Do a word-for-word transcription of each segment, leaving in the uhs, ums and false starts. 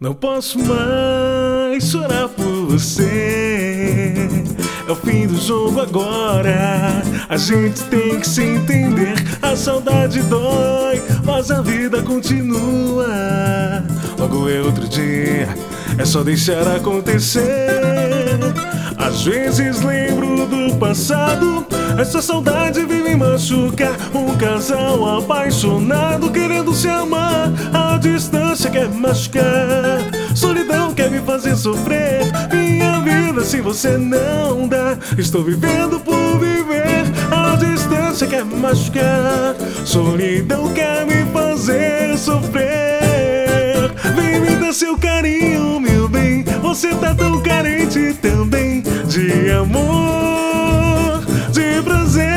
Não posso mais chorar por você. É o fim do jogo agora. A gente tem que se entender. A saudade dói, mas a vida continua. Logo é outro dia, é só deixar acontecer. Às vezes lembro do passado. Essa saudade vem me machucar. Um casal apaixonado querendo se amar. A distância quer machucar. Solidão quer me fazer sofrer. Minha vida sem você não dá. Estou vivendo por viver. A distância quer machucar. Solidão quer me fazer sofrer. Vem me dar seu carinho, meu bem. Você tá tão carente também de amor, de prazer.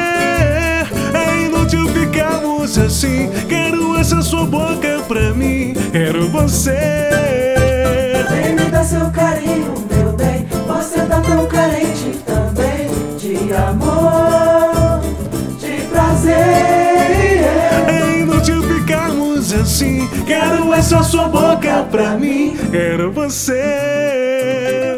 É inútil ficarmos assim. Quero essa sua boca pra mim. Quero você. Vem me dar seu carinho, meu bem. Você tá tão carente também de amor, de prazer. É inútil ficarmos assim. Quero essa sua boca pra mim. Quero você.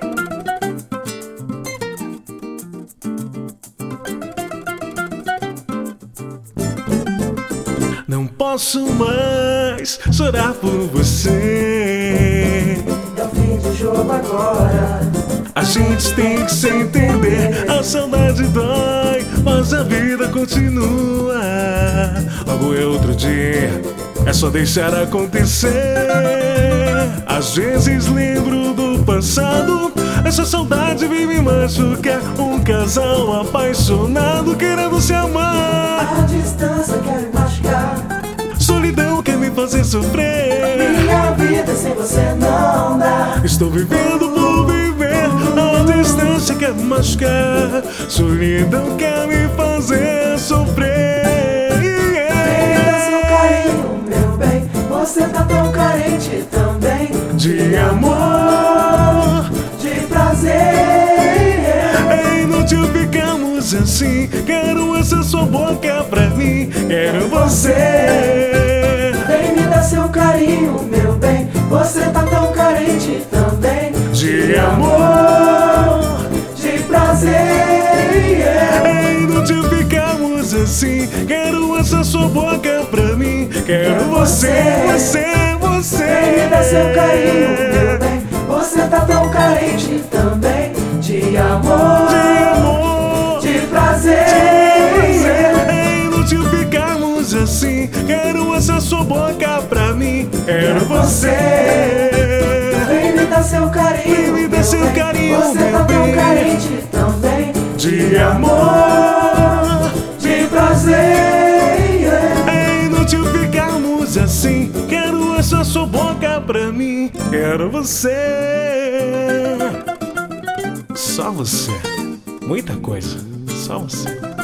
Não posso mais chorar por você. É o fim do jogo agora. A gente tem que se entender. A saudade dói, mas a vida continua. Logo é outro dia, é só deixar acontecer. Às vezes lembro do passado. Essa saudade vem me machucar. Um casal apaixonado querendo se amar. A distância quer me machucar. Solidão quer me fazer sofrer. Minha vida sem você não dá. Estou vivendo por viver. A distância quer me machucar. Solidão quer me fazer sofrer. Vem me dar seu carinho, meu bem. Você tá tão carente também De amor, de prazer. é inútil ficarmos assim. Quero essa sua boca pra mim. Quero você. Vem me dar seu carinho, meu bem. Você tá tão carente também De amor, de prazer. é inútil ficarmos assim. Quero essa sua boca pra mim. Quero você, você, você. Vem me dar seu carinho, meu bem. Você tá tão carente também de amor, De amor, de prazer. é inútil ficarmos assim. Quero essa sua boca pra mim. Quero você. Vem me dar seu carinho, Vem me dar meu seu bem. carinho, Você meu tá tão bem. carente também De amor, de prazer. é inútil ficarmos assim. Quero essa sua boca pra mim. Quero você. Só você. Muita coisa. Só você.